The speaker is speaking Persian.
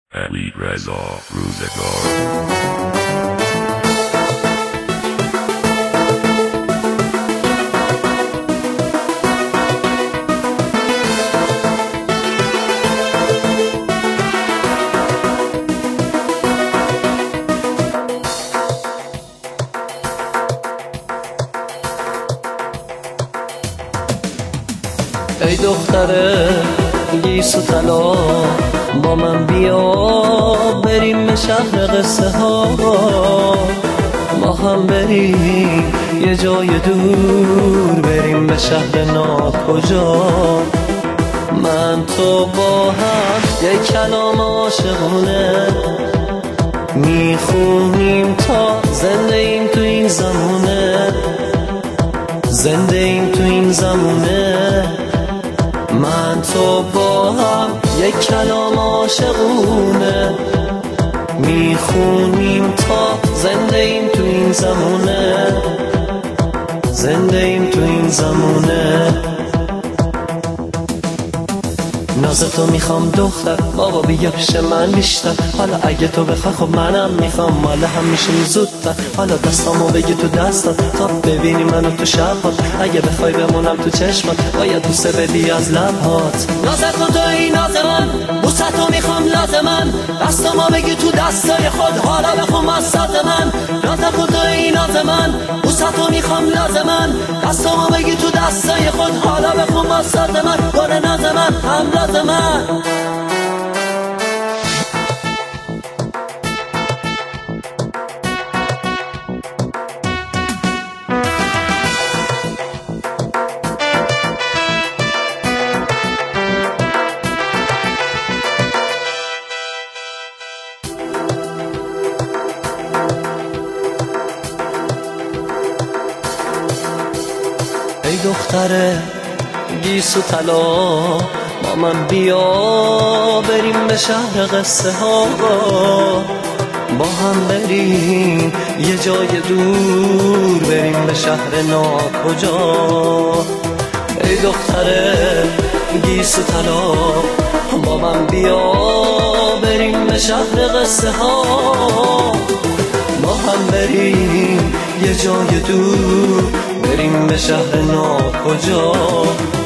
علی رضا روزگار. ای دختر گیسو طلا با من بیا بریم به شهر قصه ها، ما هم بریم یه جای دور، بریم به شهر ناکجا. من تو با هم یه کلام عاشقونه میخونیم تا زنده ایم تو این زمونه، زنده ایم تو این زمونه. من تو با هم یک کلام عاشقونه میخونیم تا زنده ایم تو این زمونه، زنده ایم تو این زمونه. ناز تو میخوام دختر، بابا بیا پیش من بیشتر. حالا اگه تو بخوای خب منم میخوام، ماله هم میشیم زودتر. حالا دستامو بگی تو دستات تا ببینی منو تو شبات. اگه بخوای بمونم تو چشمات باید بوسه بدی از لبهات. ناز تو توی ناز من، بوسه تو میخوام لازمن. دستامو بگی تو دستای خود، حالا بخوام از ساز من. ناز تو توی ناز من، بوسه تو میخوام لازمن. دستامو بگی تو دستای خود، حالا بخوام از ساز من. گل ناز من هم لازمن. ای دختر گیسو طلا با من بیا بریم به شهر قصه ها، با هم بریم یه جای دور، بریم به شهر ناکجا. ای دختر گیسو طلا با من بیا بریم به شهر قصه ها، با هم بریم یه جای دور، بریم به شهر ناکجا.